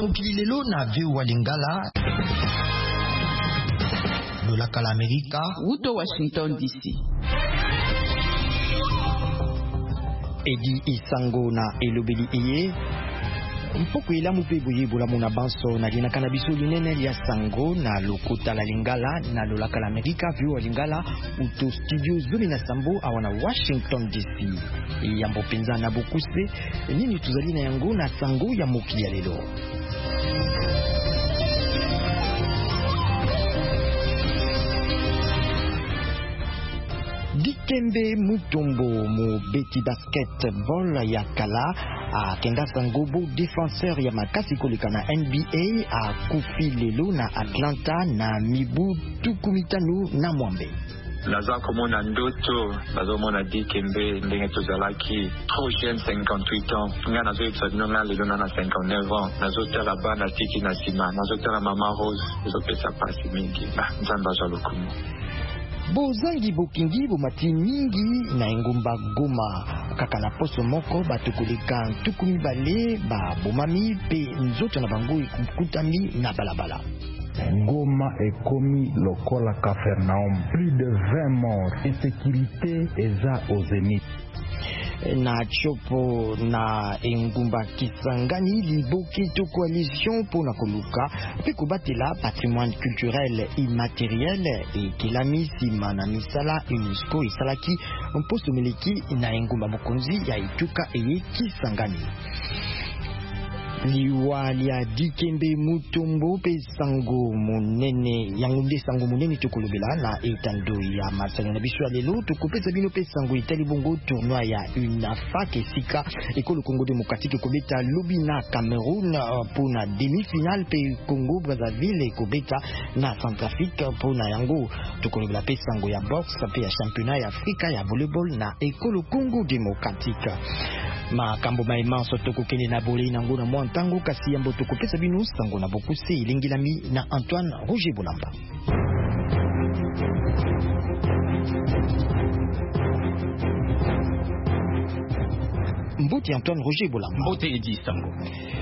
mokili lelo na VOA Lingala lolaka la Amerika uto Washington DC. Edi Isango na elobeli iye mpoko elamu pe boye bolamu na banso na lina kana biso linene ya sango na lokota la Lingala na lolaka la Amerika VOA Lingala uto studio zuri na sambo awana Washington DC. Yambo penza na bokuse nini tuzali na yango na sango ya mokili ya lelo. Dikembe Mutombo mo beti basketball ya kala a kenda sangobo défenseur ya makasi koleka na NBA a kufi lelo na Atlanta na mibu tukumitanu na mwambe. Naza komona ndoto bazomona Dikembe ndenge tozalaki trop jeune 58 ans nga nazoyebisa nga lelo na 59 ans nazotala bana tiki na nsima nazotala mama Rose ezopesa pasi mingi nzambe azwa lokumu. Bozangi bokingi bomati mingi na engumba Goma kaka na poso moko batukoleka ntukumi bale ba bomami pe nzoto na bango ekutami na balabala. Goma ekomi lokola Capernaum, plus de 20 morts, insécurité eza au zénith. Na chopo na engumba Kisangani liboki to coalition pour na koluka pe kobatela patrimoine culturel immatériel et kilami sima na misala UNESCO isalaki mposo miliki na engumba mokonzi ya ituka eye Kisangani. Liwali ya Dikembe Mutombo pe sango munene yangunde sango munene tokolobela na etando ya masanga na biso lelo tokopesa bino pe sango itali bongo tournoi ya UNAFA kesika ekolo Congo démocratique kobeta lobi na Cameroun pour na demi-finale pe Congo Brazzaville kobeta na Centrafrique pour na yango tokolobela pe sango ya boxe pe ya championnat ya Afrika ya volleyball na ekolo Congo démocratique. Makambo maima soto kokene na bole nango na mwa ntango kasi yambo tokopesa bino sango na bokuse ilengilami na Antoine Roger Bolamba. Mbote Antoine Roger Bolamba. Mbote Edi Sango.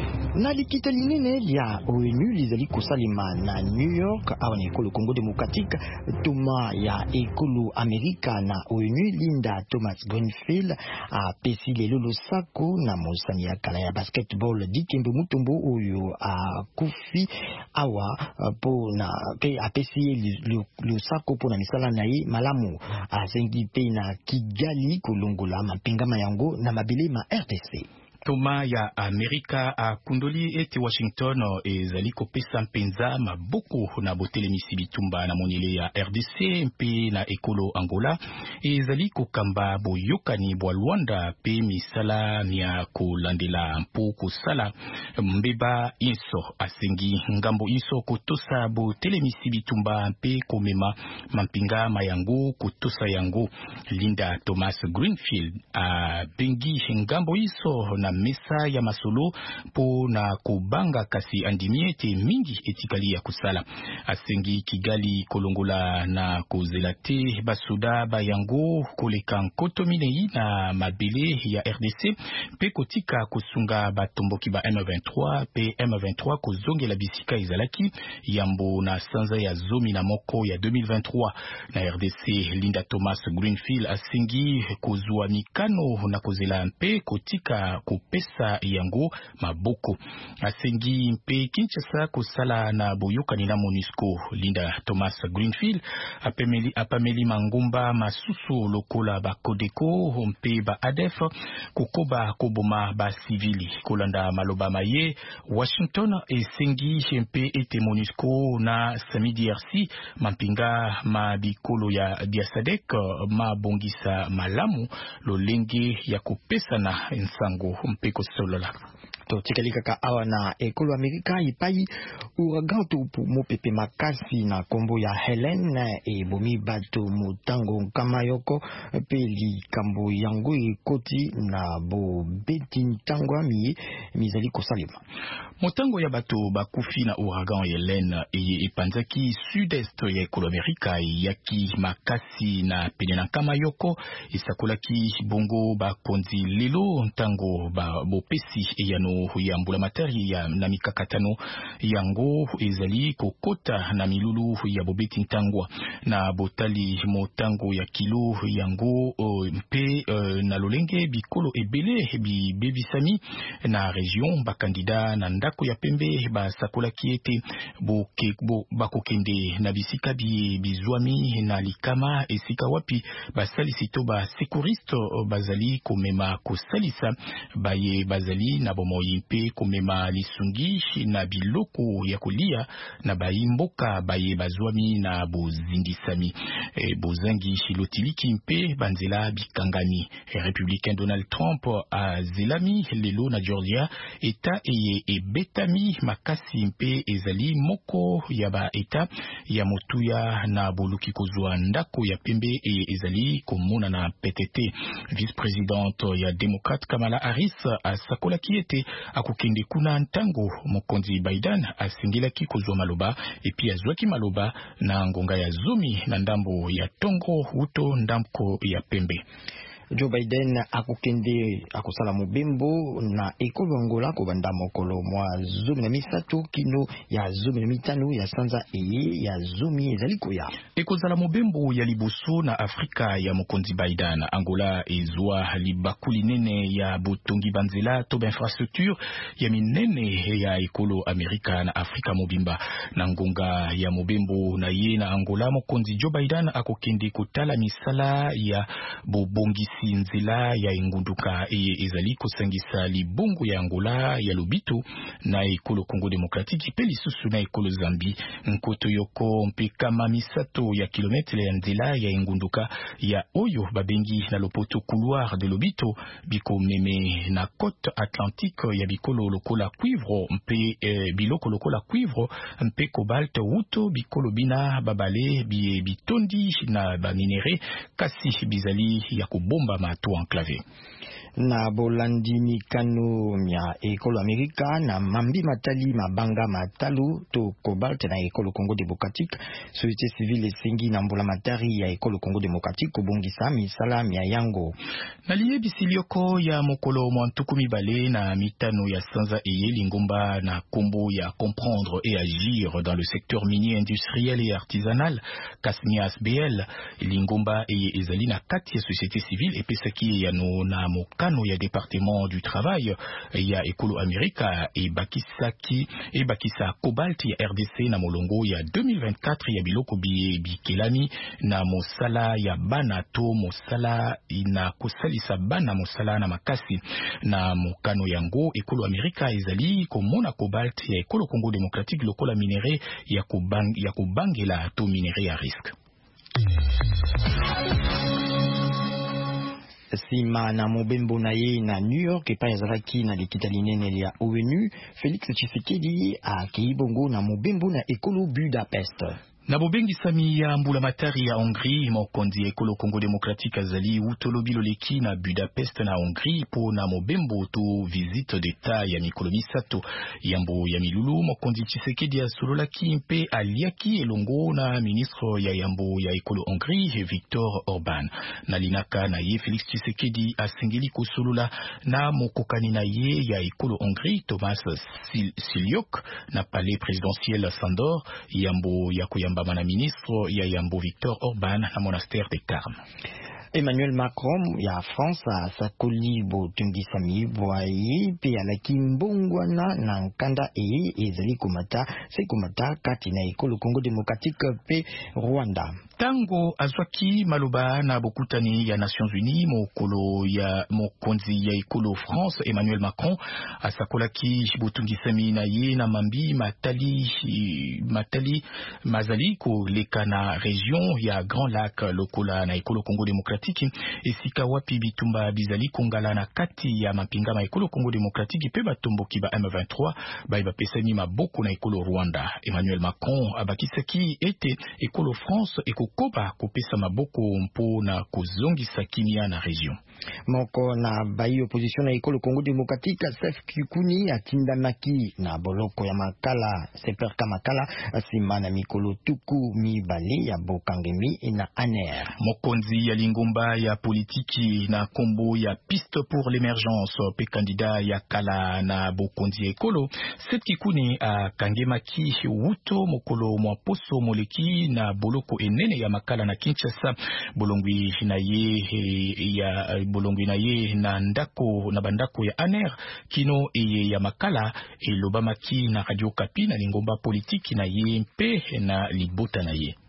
Na likita linene ya ONU lizali kosalima na New York awana ekolo Congo démocratique toma ya ekolo Amerika na ONU Linda Thomas Greenfield a pesi lelo losako na mosani ya kala ya basketball Dikembe Mutombo oyo a kufi awa po na pe a pesi losako po na misala na ye malamu a zengi pe na Kigali kolongola mapingama yango na mabele ma RDC. Toma ya Amerika a kundoli ete Washington ezali kopesa mpenza maboko na botelemisi bitumba na monele ya RDC mpe na ekolo Angola ezali kokamba boyokani bwa Luanda pe misala nia kolandela mpo kosala mbeba inso asengi ngambo inso kotosa botelemisi bitumba mpe komema mampinga mayango kotosa yango. Linda Thomas Greenfield a bengi ngambo inso na mesa ya masolo po na kubanga kasi andimiete mingi etikali ya kusala asengi Kigali kolongola na kozelate basuda bayango koleka nkoto minei na mabele ya RDC pe kotika kusunga batomboki ba M23 pe M23 kozongela bisika izalaki yambo na sanza ya zomi na moko ya 2023 na RDC. Linda Thomas Greenfield asengi kozua mikano na kozela mpe kotika pesa yango maboko asengi mpe Kinshasa kosala na boyokani na MONUSCO. Linda Thomas Greenfield apameli mangumba masusu lokola ba Kodeko mpe ba ADF kokoba koboma ba civili kolanda maloba maye Washington esengi mpe ete MONUSCO na Sami DRC mampinga mabikolo ya Biasadek mabongisa malamu lolenge ya kopesa na nsango mpeko solola. To tikalika ka awa na ekolo Amerika ipai uragan to mopepe makasi na kombo ya Helen e bomi bato mutango kama yoko peli kambo yango ekoti na bo beti ntango ami mizali kosalema. Motango ya bato bakufi na ouragan Hélène epanzaki sud-est ya ekolo Amerika yaki makasi na pene na nkama yoko esakolaki bongo bakonzi lelo ntango bopesi eyano ya mbulamatari ya na mikakatano yango ezali kokota na milulu ya bobeti ntangwa na botali motango ya kilo yango mpe na lolenge bikolo ebele bibebisami na region bakandida na ndako ya pembe basakolaki ete bakokende na bisika bizwami na likama esika wapi basalisi to basekuriste bazali komema kosalisa baye bazali na bomoi mpe komema lisungi na biloko ya kolia na bayimboka baye bazwami na bozindisami bozangi lotiliki mpe banzela bikangani. Républicain Donald Trump a zelami lelo na Georgia eta eye ebetami makasi mpe ezali moko ya ba eta ya motuya na boluki kozwa ndako ya pembe ezali komona na PTT. Vice-présidente ya démocrate Kamala Harris asakolaki ete akokende kuna ntango mokonzi Biden asengelaki kozwa maloba epi azwaki maloba na ngonga ya zomi na ndambo ya tongo uto ndamko ya pembe. Joe Biden akokende akosala mobembo na ekolo Angola ko banda mokolo mwa zomi na misato kino ya zomi na mitano ya sanza ya zomi ezali koya. Ekozala mobembo ya liboso na Afrika ya mokonzi Biden. Angola ezwa libakuli nene ya botongi banzela to infrastructure ya minene ya ekolo Amerika na Afrika mobimba. Na ngonga ya mobembo na ye na Angola mokonzi Joe Biden akokende kotala misala ya bobongisi nzela ya ingunduka ezali kosangisa libongo ya Angola ya lobito na ekolo Congo Démocratique pe lisusu na ekolo Zambie nkoto yoko mpe kama misato ya kilometre ya nzela ya ingunduka ya oyo babengi na lopoto couloir de lobito biko meme na côte atlantique ya bikolo lokola cuivre mpe biloko lokola cuivre mpe cobalt uto bikolo bina babale bitondi na ba minere kasi bizali ya kubomba mato enclavé. Na bolandi mikano ya ekolo Amerika na mambi matali mabanga matalu to cobalt na ekolo Congo Démocratique société civile esengi na mbola matari ya ekolo Congo Démocratique kobongisa misala ya yango na liye bisilioko ya mokolo mwantuku mibale na mitano ya sanza eye lingomba na kombo ya comprendre et agir dans le secteur minier industriel et artisanal Kasnias BL lingomba eye ezali na kati ya société civile epesaki ya no na kano ya département du travail ya ekolo Amerika bakisa cobalt ya RDC na molongo ya 2024 ya biloko bikelami na mosala ya bana to mosala ina kosalisa bana mosala na makasi na mokano yango ekolo Amerika ezali komona cobalt ya ekolo Congo Démocratique lokola minere ya kubangela to minere ya risque. Sima na mobembo na ye na New York epa yazalaki na likitali nene ya ONU, Félix Tshisekedi akibongo na mobembo na ekolo Budapest. Na bobengisami ya mbulamatari ya Hongrie mokonzi ekolo Congo Démocratique azali utolobilo leki na Budapest na Hongrie po na mobembo to visite d'état ya mikolo misato yambo ya milulu mokonzi Tshisekedi asololaki mpe aliaki elongo na ministre ya yambo ya ekolo Hongrie Victor Orban na linaka na ye Félix Tshisekedi asengeli kosolola na mokokani na ye ya ekolo Hongrie Thomas Siliok na palais présidentiel Sandor yambo ya koyamba na ministre ya yambo Victor Orban na monastère des Carmes. Emmanuel Macron ya France asakoli botungisa bwaye pe alaki mbongwana na nkanda ezali komata kati na ekolo Congo Démocratique pe Rwanda. Tango azwaki maloba na bokutani ya Nations Unies mokolo ya mokonzi ya ekolo France Emmanuel Macron asakolaki botungisami na ye na mambi matali mazali ko leka na region ya Grand Lac lokola na ekolo Congo Démocratique esika wapi bitumba bizali kongala na kati ya mapinga ma ekolo Congo Démocratique pe batomboki ba M23 ba pesani maboko na ekolo Rwanda. Emmanuel Macron abakisaki ete ekolo France koba kopesa maboko mpo na kozongisa kimia na region. Moko na bayi opposition na ekolo Congo Démocratique Sef Kikuni atinda maki na boloko ya makala seper kamakala asima na mikolo tuku mibale ya bokangemi na ANER. Mokonzi ya lingomba ya politiki na kombo ya piste pour l'émergence pe candidat ya kala na bokonzi ekolo Sef Kikuni akangemaki wuto mokolo mwa poso moleki na boloko enene ya makala na Kinshasa bolongwi na ye na ndako na bandako ya ANER kino eye ya makala elobamaki na Radio Okapi na lingomba politiki na ye mpe na libota na ye.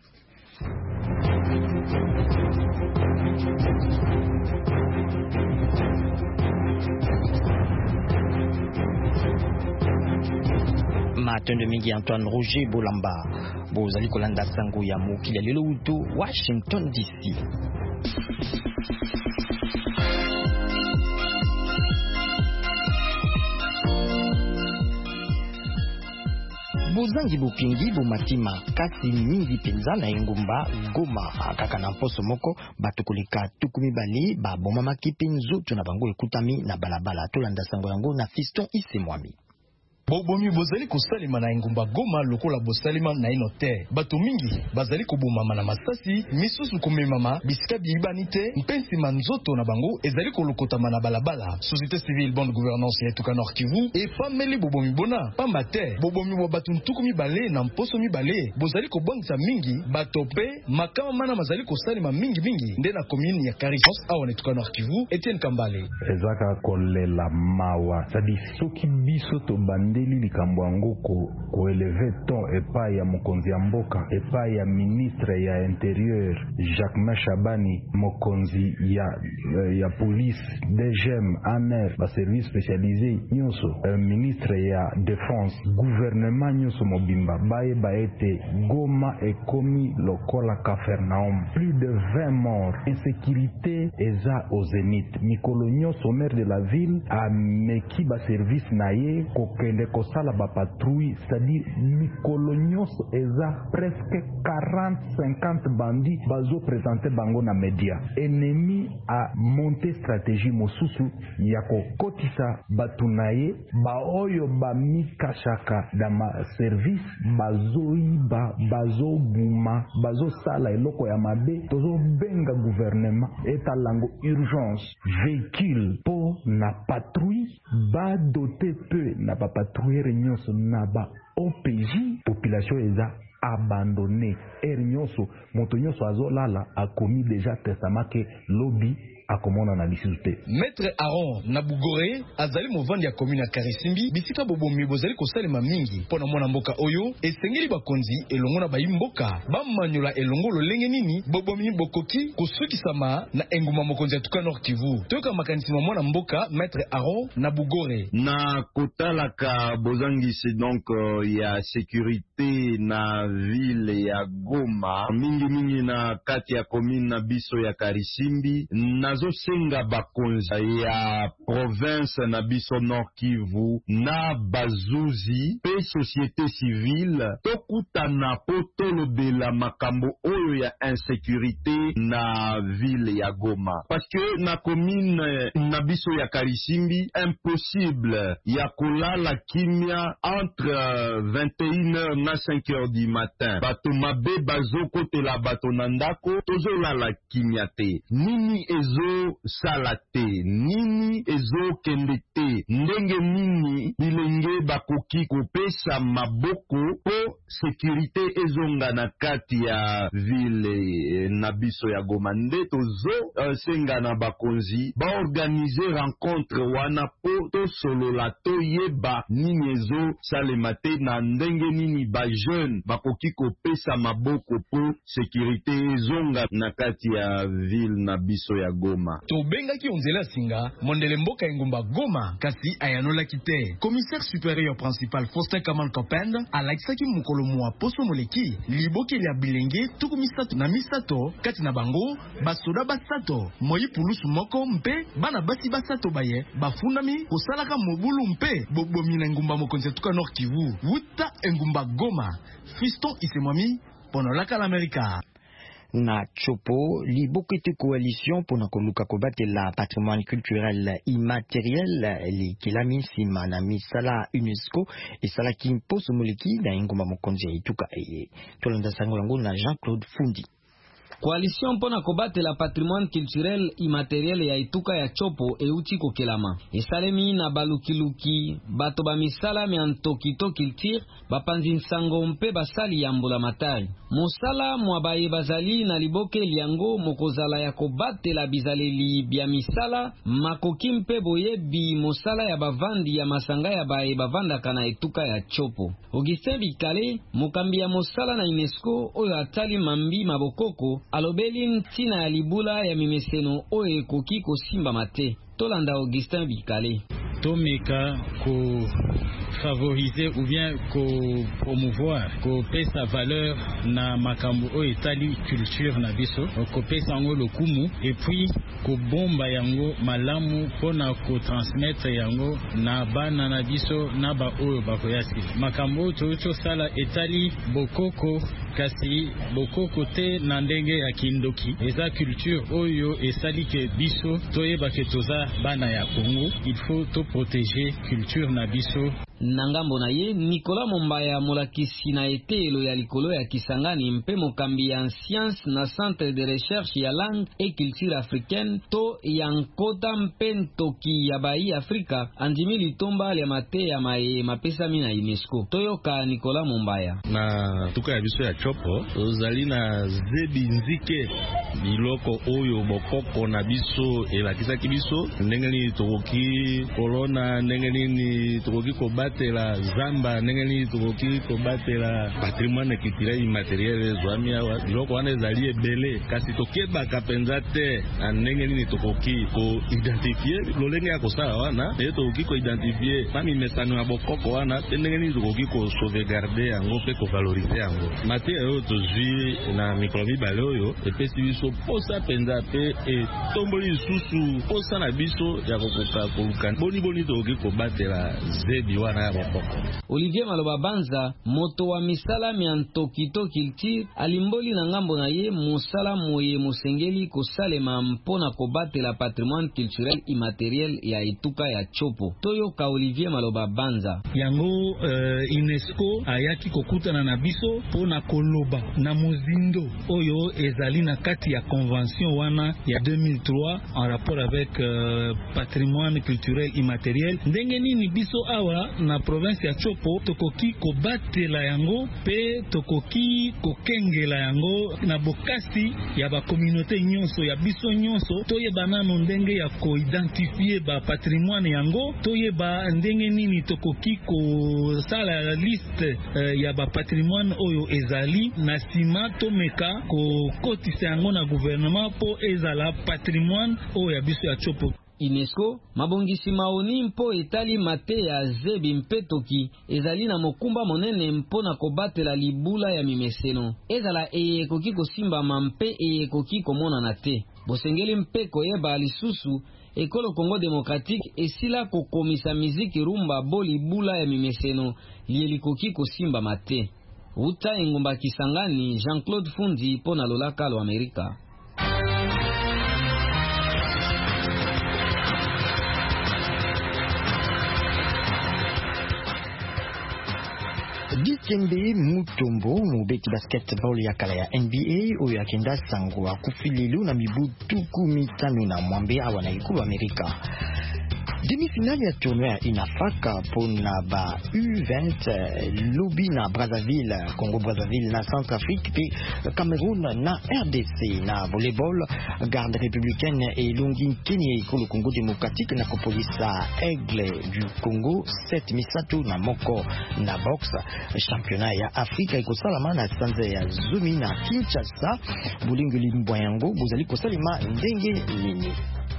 Matende mingi Antoine Roger Bolamba bozali kolanda sango ya mokili lelo uto Washington DC. Bozangi bopingi bomatima kasi mingi penza na engumba Goma kaka na poso moko batukoleka tukumi bali baboma makipe nzoto na bango ekutami na balabala tolanda sango yango na Fiston Isemwami. Bobomi bozali kosalima na engumba Goma lokola bosalima na inote. Bato mingi bazali kobomama na masasi, misusu komemama bisika bibanite, mpensi manzoto na bango ezali kolokotama na balabala. Société civile bonne gouvernance ya Tuka Nord Kivu e fameli bobomi bona pamba te. Bobomi wa batu ntuku mibale na mposo mibale bozali kobongisa mingi bato pe makama mana mazali kosalima mingi nde na commune ya Carifos awa na Tuka Nord Kivu. Etienne Kambale ezaka kolela mawa sadi soki biso to bandeli likambo yango ko eleve ton epai ya mokonzi ya mboka epai ya ministre ya intérieur Jacques Chabani mokonzi ya police DGM ANER ba service spécialisé nyonso ministre ya défense gouvernement nyonso mobimba baye baete Goma ekomi lokola Capernaum, plus de 20 morts, insécurité eza au zénith. Mikolo nyonso maire de la ville a meki ba service naye kokende kosala ba patrouille, c'est-à-dire mikolo nyonso eza presque 40-50 bandits bazo présenter bango na media. Ennemi a monté stratégie mosusu ya kokotisa batu naye ba oyo ba mikashaka dama service bazoiba bazobuma bazosala eloko ya mabe tozo benga gouvernement etalango urgence véhicule po na patrouille ba doté peu na ba patrouille nyonso na ba OPJ population eza abandonné nyonso moto nyonso azolala akomi déjà testament ke lobby akomona na lisute. Maître Aaron Nabugore azali movandi ya commune ya Karisimbi bisika bobomi bozali kosalema mingi pona mwana mboka oyo esengeli bakonzi elongo na bayimboka bamanyola elongo lolenge nini bobomi bokoki kosukisama na enguma mokonzi ya Tuka Nord Kivu. Toka makanisi mwana mboka Maître Aaron Nabugore na kotalaka bozangisi donc ya sécurité na ville ya Goma mingi na kati ya commune na biso ya Karisimbi nazo senga bakonza ya province na biso Nord Kivu na bazuzi pe société civile tokutana potolo de la makambo oyo ya insécurité na ville ya Goma parce que na commune na biso ya Karisimbi impossible ya kolala kimia entre 21h na 5h du matin bato mabe bazokotela bato na ndako tozolala kimia te nini ezo salate nini ezo kende te ndenge nini bilenge bakoki kopesa maboko po sécurité ezonga na kati ya ville na biso ya Goma nde tozo senga na bakonzi ba organiser rencontre wana po to solola to yeba nini ezo salema te na ndenge nini ba jeune bakoki kopesa maboko po sécurité ezonga na kati ya ville na biso ya Goma. To benga ki onzela singa mondele mboka engumba Goma kasi ayanola kite. Commissaire supérieur principal Faustin Kamal Kopenda alakisaki mukolo mwa poso moleki liboki ya bilenge tuku misato na misato kati na bango basoda basato moyi pulusu moko mpe bana basi basato baye bafundami kosalaka mobulu mpe bobomi na engumba mokonzi Tuka Nord Kivu wuta engumba Goma. Fiston Isemwami Ponolaka l'América. na chopo libokete coalition pona koluka kobatela patrimoine culturel immatériel likilami nsima na misala UNESCO esalaki mposo moleki na engumba mokonzi ya ituka tolanda sango yango na Jean-Claude Fundi. Coalition mpona kobatela patrimoine culturel immatériel ya ituka ya chopo euti kokelama. Esalemi na balukiluki, bato ba misala me antokito culture, bapanzi nsango mpe basali ya mbula matari. Mosala mwabaye bazali na liboke liango mokozala ya kobatela bizaleli bia misala, makoki mpe boyebi mosala ya bavandi ya masanga ya baye bavandaka na etuka ya chopo. Augustin Bikale, mokambi ya mosala na UNESCO oyo atali mambi mabokoko, alobeli ntina ya libula ya mimeseno oyo ekoki kosimba mate. Tolanda Augustin Bikale. Tomeka ko favoriser ou bien ko promouvoir ko pesa valeur na makambo o etali culture na biso ko pesa ngo lokumu et puis ko bomba yango malamu pona ko transmettre yango na bana na biso na ba oyo bakoyasi makambo to sala etali bokoko kasi bokoko te na ndenge ya kindoki eza culture oyo esali ke biso toyeba ke toza bana ya Congo. Il faut to protéger culture na biso. Nangambo na ye, Nicolas Mombaya molakisi na etelo ya likolo ya Kisangani mpe mokambi ya science na centre de recherche ya langue et culture africaine to ya nkota mpe ntoki ya bai Afrika andimi litomba ya mate ya maye mapesami na UNESCO. Toyoka Nicolas Mombaya. Na tuka ya biso ya chopo, ozali na zebi nzike biloko oyo bokoko na biso elakisaki biso ndenge nini tokoki kolona ndenge nini tokoki kobatela zamba ndenge nini tokoki kobatela patrimoine culturel immatériel zwami awa biloko wana ezali ebele kasi tokebaka penza te na ndenge nini tokoki koidentifie lolenge ya kosala wana eye tokoki koidentifie mamimesano ya bokoko wana te ndenge nini tokoki kosauvegarde yango mpe kovalorize yango mate oyo tozwi na mikolo mibale oyo epesi biso posa penza pe etomboli lisusu posa na biso ya kokoka koluka boni tokoki kobatela zebi wana ya bokoko. Olivier Maloba Banza, moto wa misala miantokito culture, alimboli na ngambo na ye musala moye musengeli kosalema mpona kobatela patrimoine culturel immatériel ya ituka ya chopo. Toyoka Olivier Maloba Banza. Yango UNESCO ayaki kokutana na biso pona koloba na mozindo oyo ezali na kati ya convention wana ya 2003 en rapport avec patrimoine culturel immatériel. Ndenge nini biso awa na province ya Chopo tokoki kobatela yango pe tokoki kokengela yango na bokasi ya ba communauté nyonso ya biso nyonso toyeba nano ndenge ya koidentifie ba patrimoine yango toyeba ndenge nini tokoki kosala liste ya ba patrimoine oyo ezali na sima tomeka kokotisa yango na gouvernement po ezala patrimoine oyo ya biso ya Chopo. UNESCO mabongisi maoni mpo etali mate ya zebi mpetoki ezali na mokumba monene mpona kobatela libula ya mimeseno ezala ekoki kosimbama mpe ekoki komonana te bosengeli mpe koyeba lisusu ekolo Congo Démocratique esila kokomisa miziki rumba bo libula ya mimeseno likoki kosimbama te. Uta engumba Kisangani, Jean-Claude Fundi pona lolaka lo Amerika. Dikembe Mutombo mubeti basketball ya kala ya NBA oyo akenda sango akufililu na mibu 15 na mwambe awa na ikulu Amerika. Demi-finale ya tournoi ya inafaka pona ba U20 Lubi na Brazzaville, Congo-Brazzaville na Centrafrique pe Cameroun na RDC na volleyball garde républicaine et Lungi Kenya ikolo Congo démocratique na kopolisa Aigle du Congo 7-3 na moko na boxe championnat ya Afrika ikosalama na sanza ya Zumi na Kinshasa bulinguli mbwango bozali kosalima ndenge nini.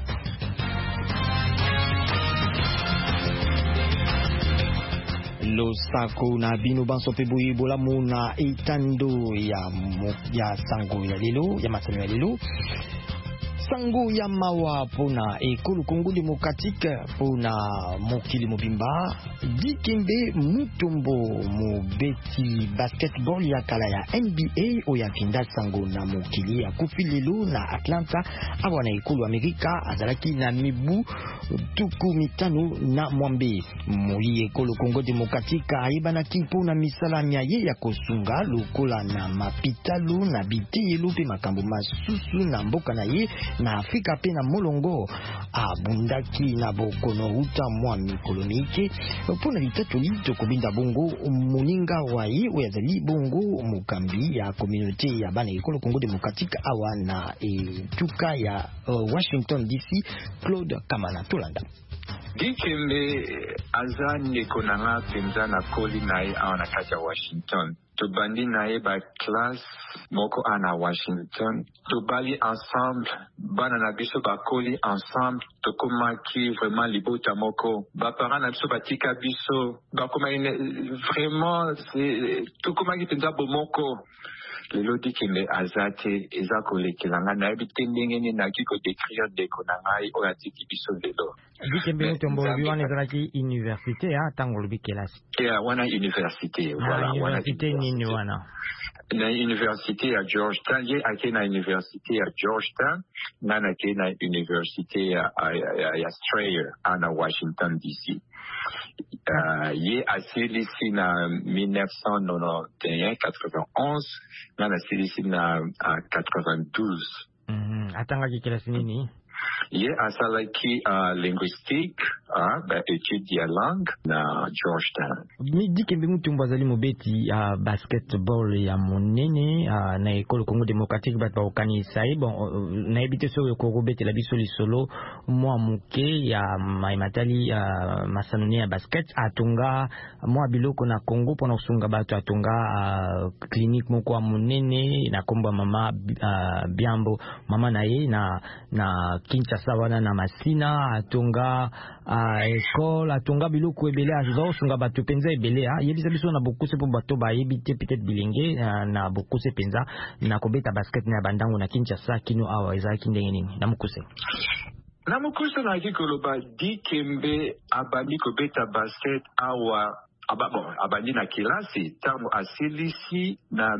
Losako na bino banso pe boye bolamu na etando ya sango ya lelo ya masano ya lelo sango ya mawa pona ekolo Congo démocratique pona mokili mobimba Dikembe Mutombo mobeti basketball ya kala ya NBA oya kinda sango na mokili ya kufilelo na Atlanta awana ekolo Amerika azalaki na mibu tuku mitano na mwambe moyi ekolo Congo démocratique ayebanaki pona misala miaye ya kosunga lokola na mapitalo na biteyelo pe makambo masusu na mboka na ye na Afrika pe na molongo abundaki na bokono uta mwa mikolonike pona litatoli tokobinda bongo moninga wa ye oyazali bongo mokambi ya communauté ya bana ekolo Congo démocratique awa na etuka ya Washington DC Claude Kamana Tolanda. Dikembe aza ndeko nanga penza na koli na ye awa na kati ya Washington. Tobandi na ye ba classe moko ana Washington. Tobali ensemble, bana na biso bakoli ensemble. Tokomaki vraiment libota moko. Ba parents na biso batika biso. Bakomaki vraiment tokomaki penza bomoko. Lelo Dikembe azate eza kolekelanga na yebi ndenge nini naki ko décrire ndeko na ngai oyo atiki biso lelo. Dikembe Mutombo wana ezalaki université tango lobi kelasi. Wana université, voilà. Université nini wana? Na université ya Georgetown, ye ake na université ya Georgetown, nana ke na université ya Strayer na Washington DC. Ye asilisi na 1991-91, nana asilisi na 92. Atangaki kelasi nini? Ye asalaki linguistique, étude ya langue na Georgetown. Dikembe Mutombo azali mobeti basketball ya monene na ekolo Congo démocratique bato bakokanisa ye bon na ebite so yokobetela biso lisolo mwa muke ya maimatali masanone ya basket atunga mwa biloko na Congo pona kusunga bato atunga clinique moko ya monene na kombo mama Biambo mama na ye na Kinshasa wana na Masina atunga école atunga biloko ebele azosunga bato penza ebele yebisa biso na bokuse po bato ba yebite peut-être bilenge na bokuse penza na kobeta basket na bandango na Kinshasa kino awa ezaki ndenge nini na mukuse na kikoloba Dikembe abandi kobeta basket awa abandi na kilasi tango asilisi na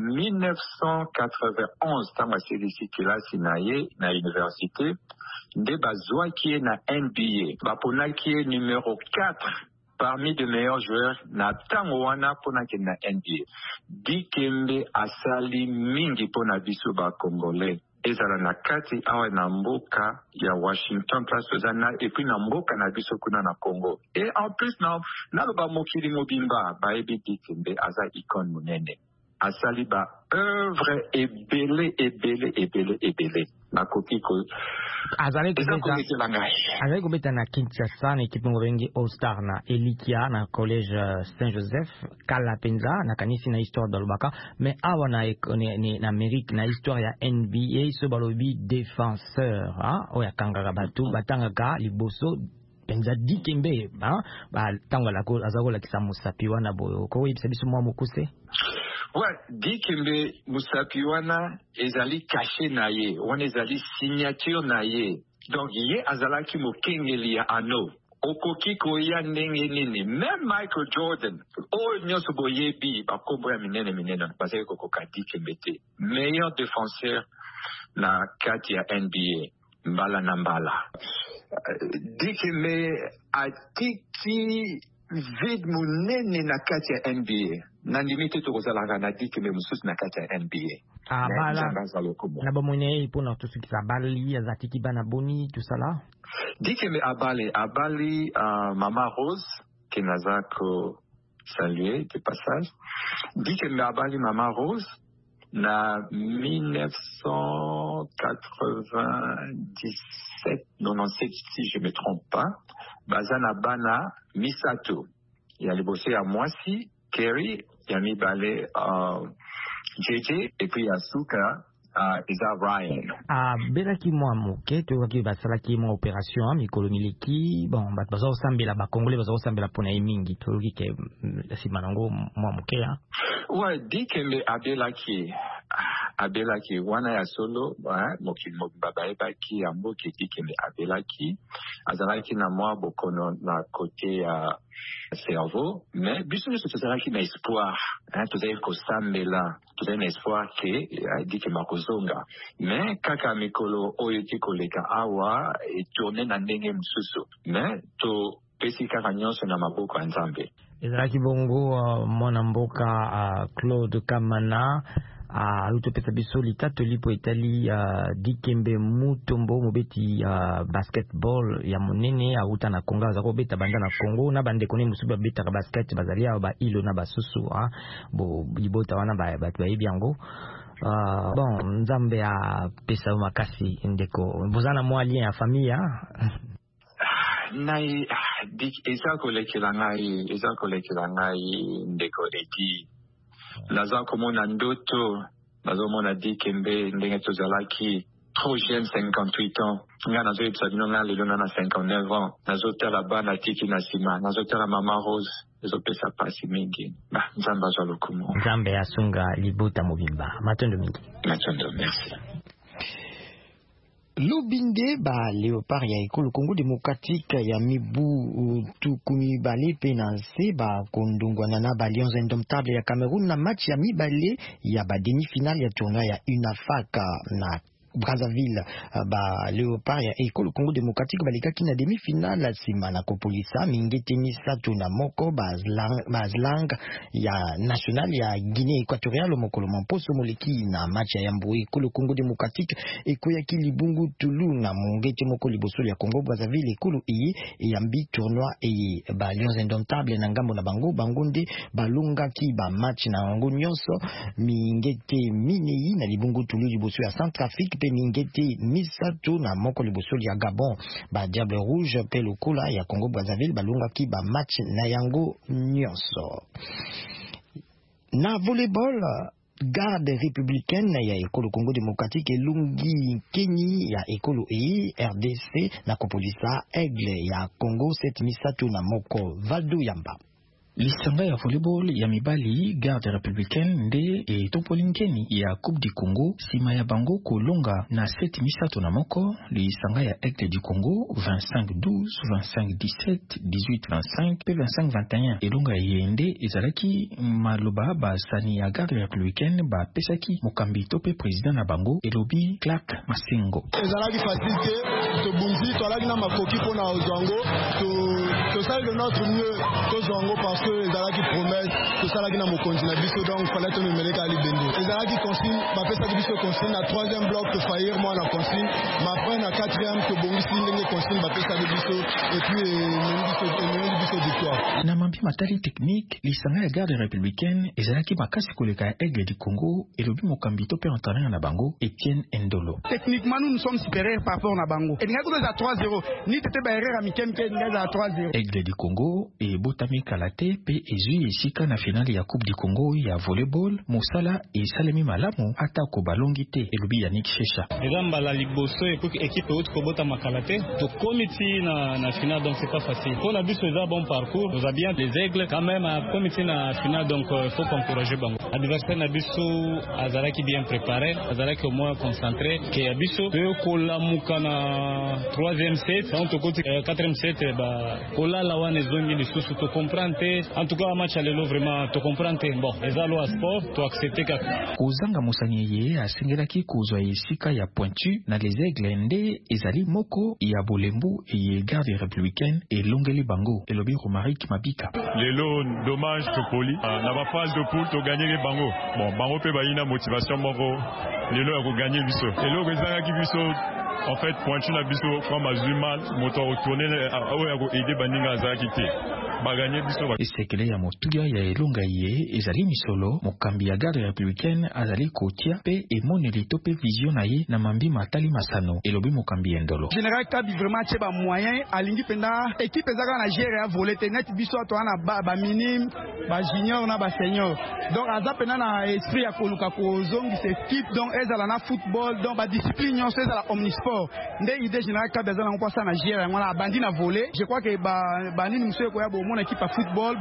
1991 tango asilisi kilasi na ye na université nde bazwaki ye na NBA baponaki ye numéro 4 parmi de meilleurs joueurs na tango wana ponaki na NBA. Dikembe asali mingi pona biso ba Congolais ezala na kati awa na mboka ya Washington place ozana et puis na mboka na biso kuna na Congo et en plus na loba mokili mobimba bayebi Dikembe aza icône monene asali ba œuvre ebele nakoki ko azali kobeta na Kinshasa na ekipe mobengi All Star na Elikia na collège Saint-Joseph kala penza na kanisi na histoire de Lubaka mais awa na Amérique na histoire ya NBA so balobi défenseur oya kangaka bato batangaka liboso penza Dikembe tango azakola kisa musapi wana boyo ko yebisa biso mwa mokuse. Ouais, Dikembe musapi wana ezali caché na ye, wana ezali signature na ye. Donc ye azalaki mokengeli ya ano. Okoki koya ndenge nini. Même Michael Jordan, nyonso boyebi bakombo ya minene bazali kokoka Dikembe te. Meilleur défenseur na kati ya NBA. Mbala na mbala. Dikembe atiki vide munene na kati ya NBA. Na limite tokozalaka na Dikembe mususu na kati ya NBA. Na bomone pona tosukisa bali azatiki bana boni tout ça là. Dikembe abali Mama Rose kenazako saluer de passage. Dikembe abali Mama Rose na 1997 si je me trompe pas. Bazana bana Misato ya libose ya Mwasi Kerry ya mibale JJ et puis Asuka eza Ryan. Belaki mwa moke toyoki basalaki mwa opération mikolo mileki bon bato bazosambela bakongole bazosambela pona ye mingi toyoki ke nsima nango mwa moke ouais Dikembe abelaki abelaki wana ya solo mokili mobimba bayebaki yango kedi kende abelaki azalaki na mwa bokono na kote ya cerveau mais biso nyonso tozalaki na espoir tozali kosambela tozali na espoir ke adiki makozonga mais kaka mikolo oyo eti koleka awa etourne na ndenge mosusu mais topesi kaka nyonso na maboko ya Nzambe. Ezalaki bongo mwana mboka Claude Kamana alutopesa biso litato lipo etali Dikembe Mutombo mobeti basketball ya monene auta na Kongo azako beta banda na Kongo na bande kone musuba beta basket bazalia ba ilo na basusu bo libota wana ba yebi yango. Bon Nzambe a pesa makasi ndeko bozana mwa lien ya famille nai eza kolekela ngai ndeko eti naza komona ndoto nazomona Dikembe ndenge tozalaki trop jeune 58 ans nga nazoyebisa bino nga lelo na 59 ans nazotala bana tiki na nsima nazotala mama Rose ezopesa pasi mingi Nzambe azwa lokumu Nzambe asunga libota mobimba matondo mingi merci. Lobinde ba Léopard ya ekolo Congo démocratique ya mibu tukumi bale penanse ba kondongwana na ba Lions indomptables ya Cameroun na match ya mibale ya ba demi-finale ya tournoi ya UNAFAC na Brazzaville. Ba Léopard ya ekolo Congo démocratique balikaki na demi-finale sima na kopolisa mingete misatu na moko bazlang ya national ya Guinée équatoriale mokolo mamposo moleki na match ya mbo ekolo Congo démocratique ekoyaki libungu tulu na mongete moko liboso ya Congo Brazzaville ekolo eyambi tournoi ba Lions indomptables na ngambo na bango nde balongaki ba match na yango nyonso mingete minei na libungu tulu liboso ya Centrafrique mingete misatu na moko liboso ya Gabon ba Diable Rouge pe lokola ya Congo Brazzaville balongaki ba match na yango nyonso. Na volleyball garde républicaine ya ekolo Congo démocratique elungi Keni ya ekolo RDC na kopolisa Aigle ya Congo 7 misatu na moko Valdo Yamba. Lisanga ya volleyball ya mibali garde républicaine nde etopolingeni ya Coupe du Congo sima ya bango kolonga na 7 misato na moko lisanga ya Aigle du Congo 25-12, 25-17, 18-25 pe 25-21 elonga yende ezalaki maloba basani ya garde républicaine ba pesaki mokambi to pe président na bango elobi Clark Masengo ezalaki facilité to bunzi to alaki na makoki pona ozango to sali de notre mieux to zongo parce que ezalaki promesse to salaki na mokonzi na biso donc fallait to numérer ali bende ezalaki consigne ba pesa biso consigne na 3e bloc to faillir moi na consigne ma après na 4e to bongisi ndenge consigne ba pesa biso et puis biso victoire na mambi matari technique lisanga ya garde républicaine ezalaki makasi koleka ya Aigle du Congo elobi mokambi to pe entraîneur na bango Etienne Ndolo. Techniquement nous sommes supérieurs par rapport na bango et ngako za 3-0 ni tete ba erreur amikem ke ngaza 3-0. Aigle du Congo et botami kalate pe ezui esika na finale ya Coupe du Congo ya volleyball mosala esalemi malamu ata ko balongi te elobi Yannick Chesha. Ezamba la liboso et pour équipe haute ko bota makalate to comité na finale donc c'est pas facile. On a vu ce bon parcours, nous a bien des Aigles quand même à comité na finale donc faut encourager bango. Adversaire na biso azalaki bien préparé, azalaki au moins concentré que abiso pe ko la muka na 3e set, on to côté 4e set ba ko la wana zongi les sous to comprendre. En tout cas match alelo vraiment to comprendre bon ezalo a sport to accepter ka kozanga musanyeye asengelaki kozwa esika ya pointu na les Aigles nde ezali moko ya bolembu et garde républicaine et longeli bango elobi Romaric Mabika lelo dommage to poli na ba phase de poule to gagner bango bon bango pe bayina motivation moko lelo ya ko gagner biso lelo kozanga ki biso en fait pointu na biso comme azumal moto retourner oya ko aider baninga azaki te baganye biso esekele ya motuya ya elonga ye ezali misolo mokambi ya garde républicaine azali kotia pe emoneli to pe vision na ye na mambi matali masano elobi mokambi Ndolo général Kabi vraiment tcheba moyen alingi penda équipe ezaka na gérer à voler net biso to na ba minime ba junior na ba senior donc aza pena na esprit ya koluka ko zongi cette équipe donc ezala na football donc ba discipline nyonso ezala omnisport nde idée général Kabi ezala ngopasa na gérer ngona bandi na voler je crois que ba nini monsieur ko ya bo mon équipe à football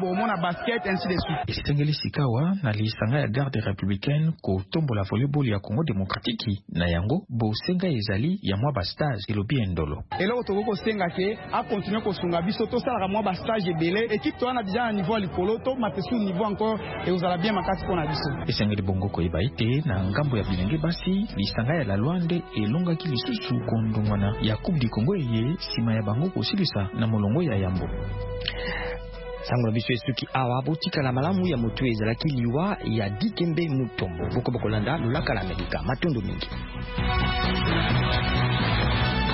bomona basket ainsi de suite. Esengeli sikawa na lisanga ya garde républicaine ko tombola volleyball ya Congo démocratique na yango bosenga ezali ya mwa ba stage elobi endolo. Eloko toko senga ke a continuer ko sunga biso to sala mwa ba stage ebele équipe to na déjà na niveau likolo to matesu niveau encore et ozala bien makasi pona biso. Esengeli bongo ko ibaite na ngambo ya bilenge basi lisanga ya la Luande elongaki lisusu kondongwana ya Coupe du Congo ye sima ya bango kosilisa na molongo ya Yambo. Sango biso esuki awa botika la malamu ya moto ezalaki liwa ya Dikembe Mutombo boko bokolanda lulaka la Amerika matondo mingi.